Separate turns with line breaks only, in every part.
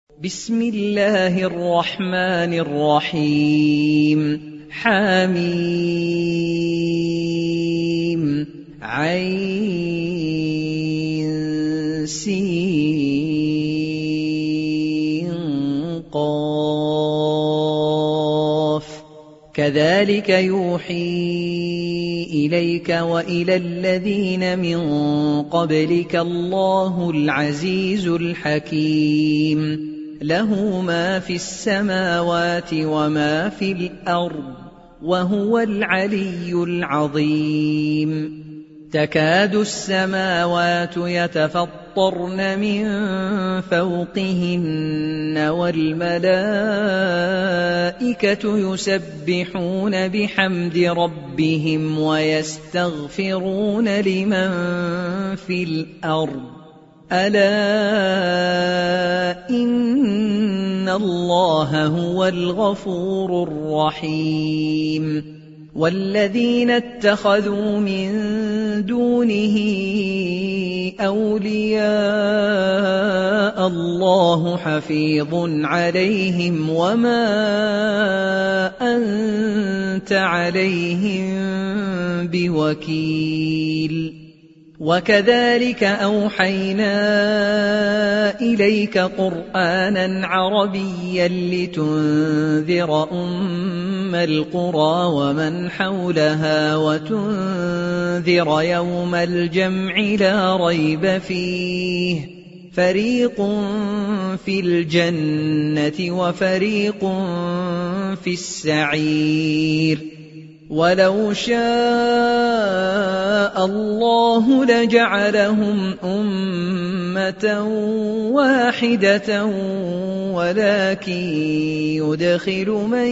بسم الله الرحمن الرحيم حميم عين سين قاف كذلك يوحي إليك وإلى الذين من قبلك الله العزيز الحكيم له ما في السماوات وما في الأرض وهو العلي العظيم تكاد السماوات يتفطرن من فوقهن والملائكة يسبحون بحمد ربهم ويستغفرون لمن في الأرض ألا إن الله هو الغفور الرحيم والذين اتخذوا من دونه أولياء الله حفيظ عليهم وما أنت عليهم بوكيل وكذلك أوحينا إليك قرآنا عربيا لتنذر أم القرى ومن حولها وتنذر يوم الجمع لا ريب فيه فريق في الجنة وفريق في السعير ولو شاء الله لجعلهم أمة واحدة ولكن يدخل من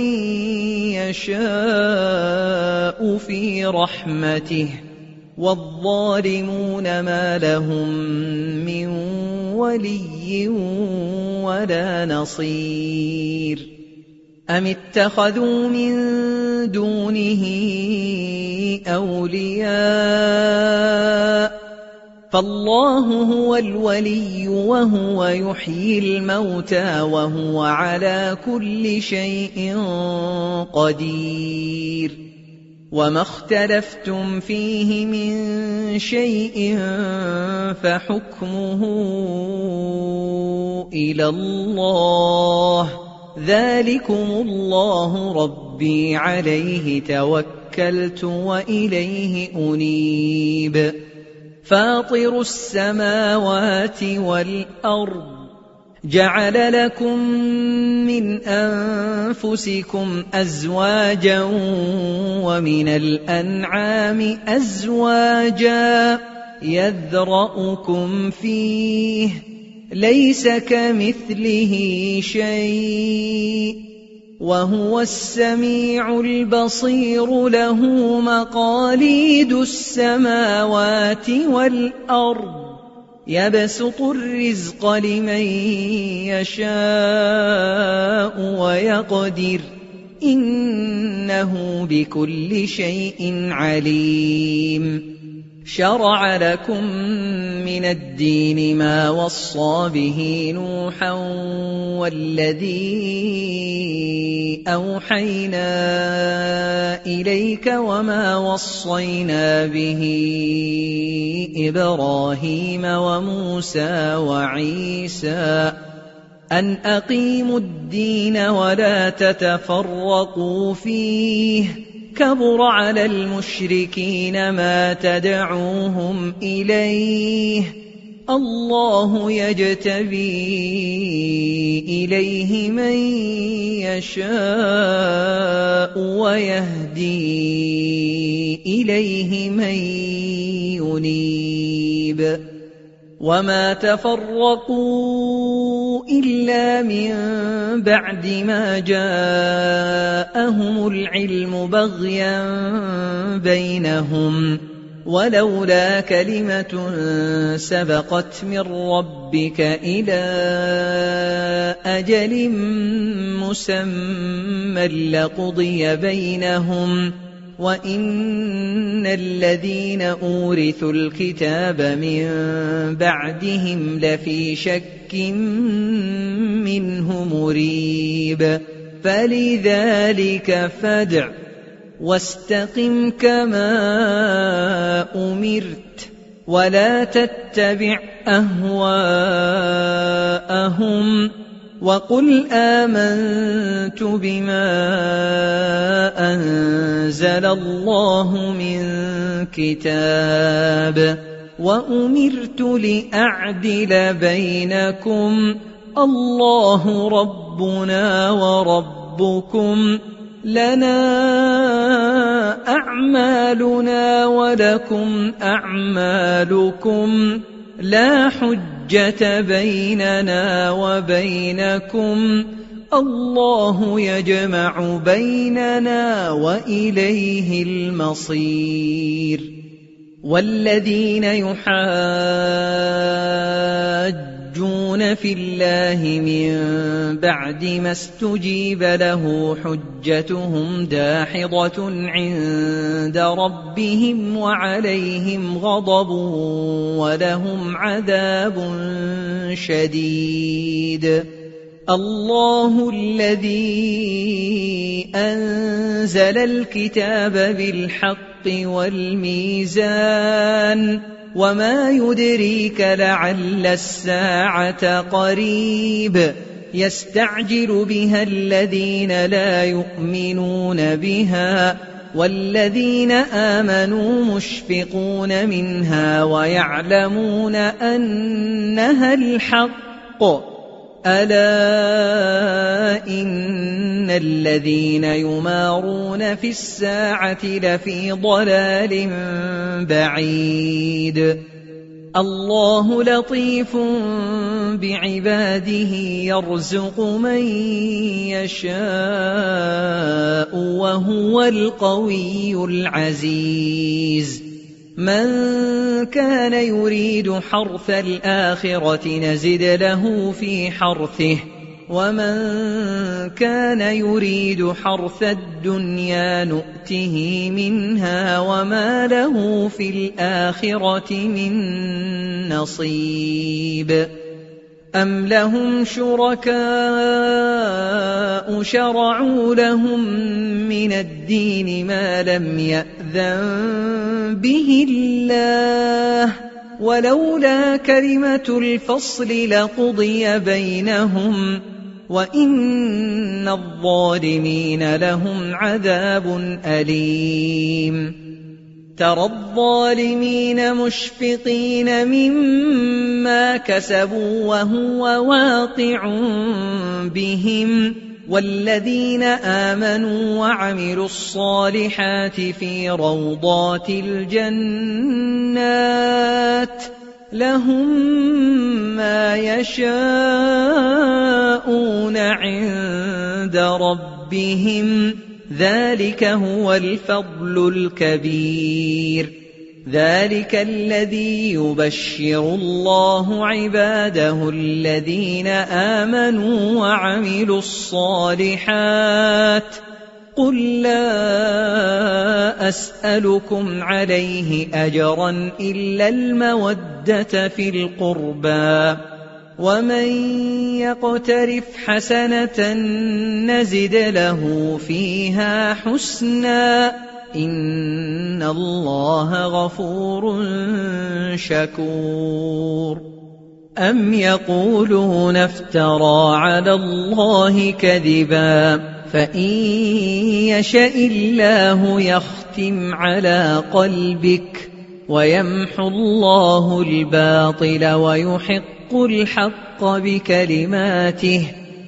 يشاء في رحمته والظالمون ما لهم من ولي ولا نصير أم اتخذوا من دونه أولياء فالله هو الولي وهو يحيي الموتى وهو على كل شيء قدير وما اختلفتم فيه من شيء فحكمه إلى الله ذلكم الله ربي عليه توكلت وإليه أنيب فاطر السماوات والأرض جعل لكم من أنفسكم أزواجا ومن الأنعام أزواجا يذرأكم فيه ليس كمثله شيء وهو السميع البصير له مقاليد السماوات والأرض يبسط الرزق لمن يشاء ويقدر إنه بكل شيء عليم شرع لكم من الدين ما وصى به نوحا والذي أوحينا إليك وما وصينا به إبراهيم وموسى وعيسى أن أقيموا الدين ولا تتفرقوا فيه كبر على المشركين ما تدعوهم إليه الله يجتبي إليه من يشاء ويهدي إليه من ينيب وما تفرقوا إلا من بعد ما جاءهم العلم بغيا بينهم ولولا كلمة سبقت من ربك إلى أجل مسمى لقضي بينهم وإن الذين أورثوا الكتاب من بعدهم لفي شك منه مريب فلذلك فادع واستقم كما أمرت ولا تتبع أهواءهم وقل آمنت بما أنزل الله من كتاب وأمرت لأعدل بينكم الله ربنا وربكم لنا أعمالنا ولكم أعمالكم لا حجة بيننا وبينكم الله يجمع بيننا وإليه المصير والذين يحاجون في الله من بعد ما استجيب له حجتهم داحضة عند ربهم وعليهم غضب ولهم عذاب شديد الله الذي أنزل الكتاب بالحق والميزان وما يدريك لعل الساعة قريب يستعجل بها الذين لا يؤمنون بها والذين آمنوا مشفقون منها ويعلمون أنها الحق ألا إن الذين يمارون في الساعة لفي ضلال بعيد الله لطيف بعباده يرزق من يشاء وهو القوي العزيز من كان يريد حرث الآخرة نزد له في حرثه ومن كان يريد حرث الدنيا نؤته منها وما له في الآخرة من نصيب أم لهم شركاء شرعوا لهم من الدين ما لم يأذن به الله ولولا كلمة الفصل لقضي بينهم وإن الظالمين لهم عذاب أليم ترى الظالمين مشفقين مما كسبوا وهو واقع بهم والذين آمنوا وعملوا الصالحات في روضات الجنات لهم ما يشاءون عند ربهم ذلك هو الفضل الكبير ذلك الذي يبشر الله عباده الذين آمنوا وعملوا الصالحات قل لا أسألكم عليه أجرا إلا المودة في القربى ومن يقترف حسنة نزد له فيها حسنا إن الله غفور شكور أم يقولون افترى على الله كذبا فإن يشاء الله يختم على قلبك ويمحو الله الباطل ويحق الحق بكلماته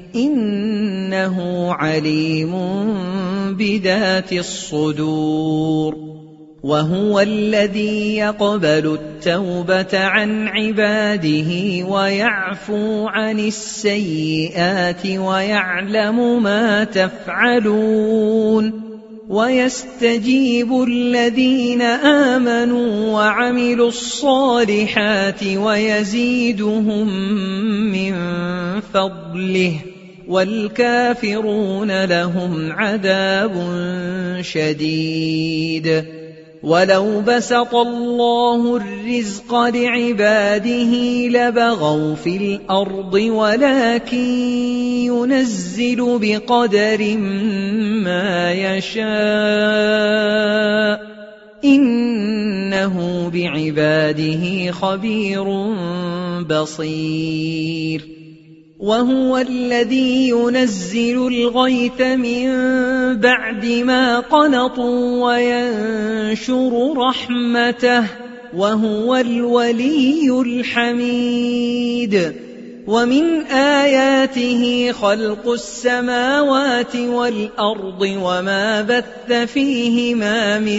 إنه عليم بذات الصدور وهو الذي يقبل التوبة عن عباده ويعفو عن السيئات ويعلم ما تفعلون ويستجيب الذين آمنوا وعملوا الصالحات ويزيدهم من فضله والكافرون لهم عذاب شديد. ولو بسط الله الرزق لعباده لبغوا في الأرض ولكن ينزل بقدر ما يشاء إنه بعباده خبير بصير. وهو الذي ينزل الغيث من بعد ما قنطوا وينشر رحمته وهو الولي الحميد. ومن آياته خلق السماوات والأرض وما بث فيهما من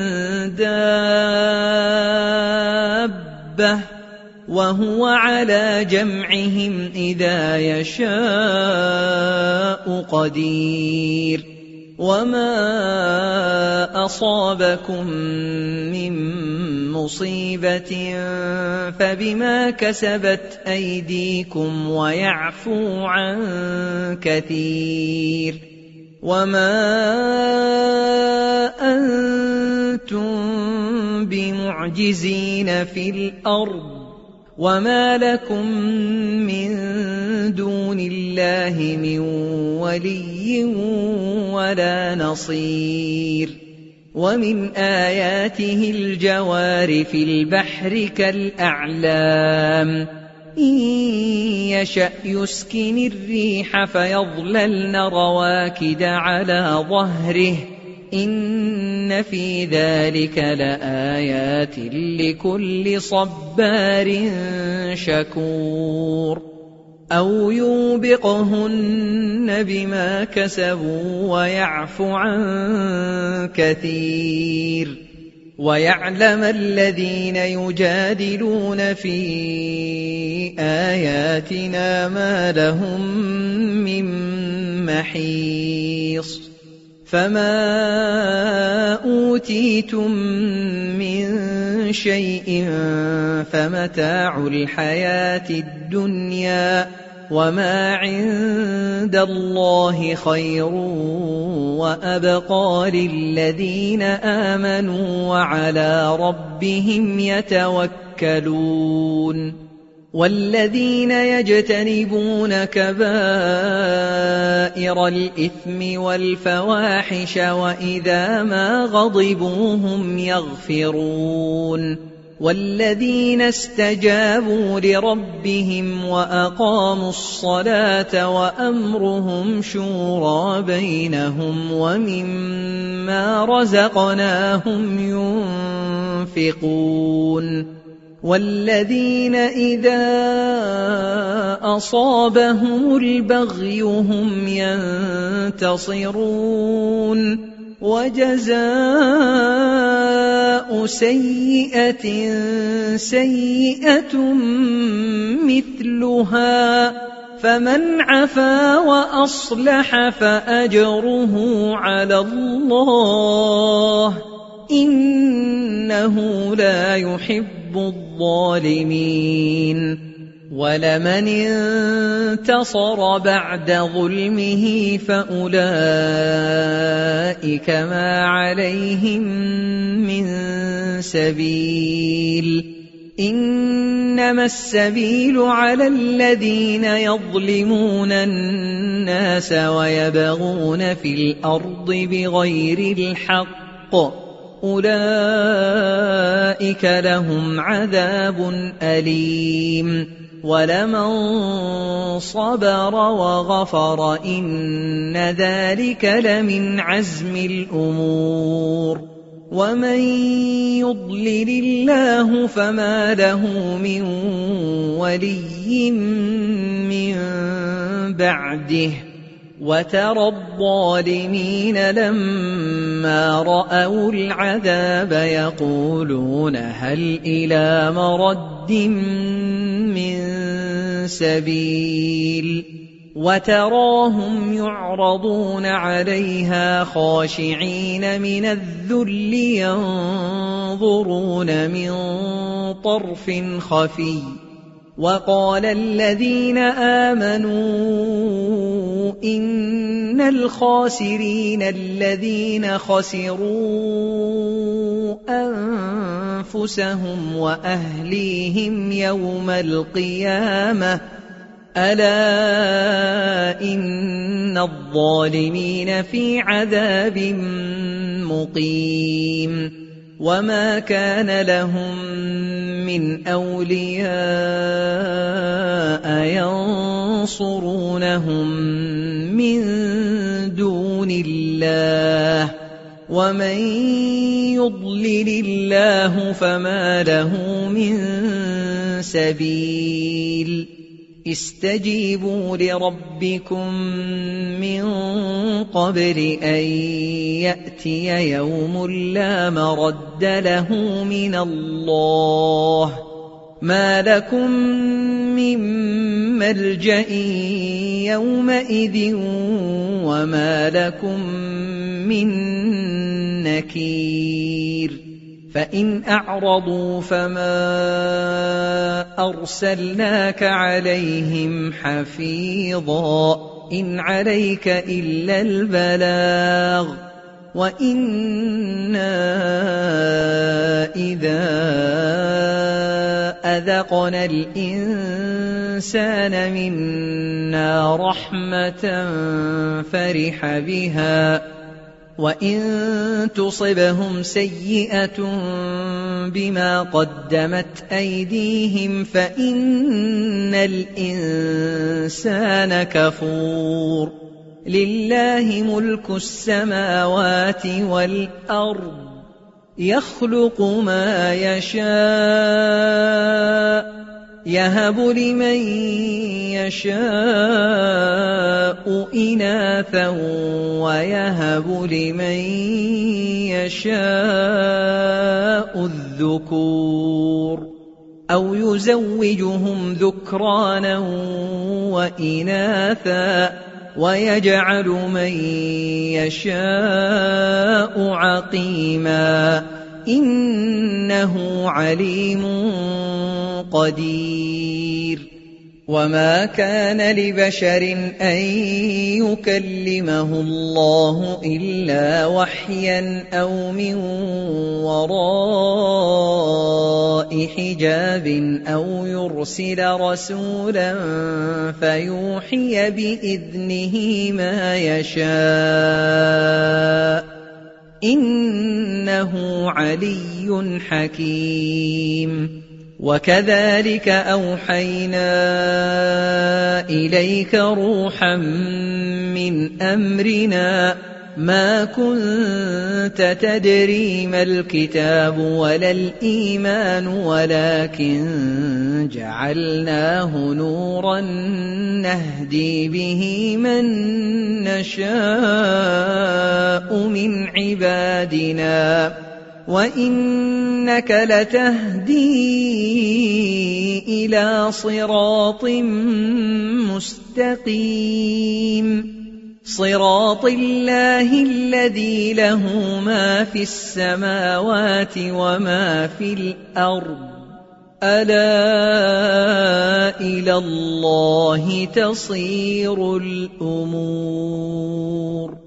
دابة وهو على جمعهم إذا يشاء قدير. وما أصابكم من مصيبة فبما كسبت أيديكم ويعفو عن كثير. وما أنتم بمعجزين في الأرض وما لكم من دون الله من ولي ولا نصير. ومن آياته الجوار في البحر كالأعلام إن يشأ يسكن الريح فيظللن رواكد على ظهره إن في ذلك لآيات لكل صبار شكور. أو يوبقهن بما كسبوا ويعفو عن كثير. ويعلم الذين يجادلون في آياتنا ما لهم من محيص. فما أوتيتم من شيء فمتاع الحياة الدنيا وما عند الله خير وأبقى للذين آمنوا وعلى ربهم يتوكلون. والذين يجتنبون كبائر الإثم والفواحش وإذا ما غضبوا هم يغفرون. والذين استجابوا لربهم وأقاموا الصلاة وأمرهم شورى بينهم ومما رزقناهم ينفقون. والذين إذا أصابهم البغي هم ينتصرون. وجزاء سيئة سيئة مثلها فمن عفا وأصلح فأجره على الله إنه لا يحب الظالمين. ولمن انتصر بعد ظلمه فأولئك ما عليهم من سبيل إنما السبيل على الذين يظلمون الناس ويبغون في الأرض بغير الحق أولئك لهم عذاب أليم. ولمن صبر وغفر إن ذلك لمن عزم الأمور. ومن يضلل الله فما له من ولي من بعده. وترى الظالمين لما رأوا العذاب يقولون هل إلى مرد من سبيل. وتراهم يعرضون عليها خاشعين من الذل ينظرون من طرف خفي. وقال الذين آمنوا إن الخاسرين الذين خسروا أنفسهم وأهليهم يوم القيامة ألا إن الظالمين في عذاب مقيم وما كان لهم من أولياء ينصرونهم من دون الله ومن يضلل الله فما له من سبيل استجيبوا لربكم من قبل أن يأتي يوم لا مرد له من الله ما لكم من ملجأ يومئذ وما لكم من نكير فإن أعرضوا فما أرسلناك عليهم حفيظا إن عليك إلا البلاغ وإنا إذا أذقنا الإنسان منا رحمة فرح بها وإن تصبهم سيئة بما قدمت أيديهم فإن الإنسان كفور لله ملك السماوات والأرض يخلق ما يشاء يهب لمن يشاء إناثا ويهب لمن يشاء الذكور أو يزوجهم ذكرانا وإناثا ويجعل من يشاء عقيما إنه عليم قدير وما كان لبشر أن يكلمه الله إلا وحيا أو من وراء حجاب أو يرسل رسولا فيوحي بإذنه ما يشاء إنه علي حكيم وكذلك أوحينا إليك روحا من أمرنا ما كنت تدري ما الكتاب ولا الإيمان ولكن جعلناه نورا نهدي به من نشاء من عبادنا وإنك لتهدي إلى صراط مستقيم صراط الله الذي له ما في السماوات وما في الأرض ألا إلى الله تصير الأمور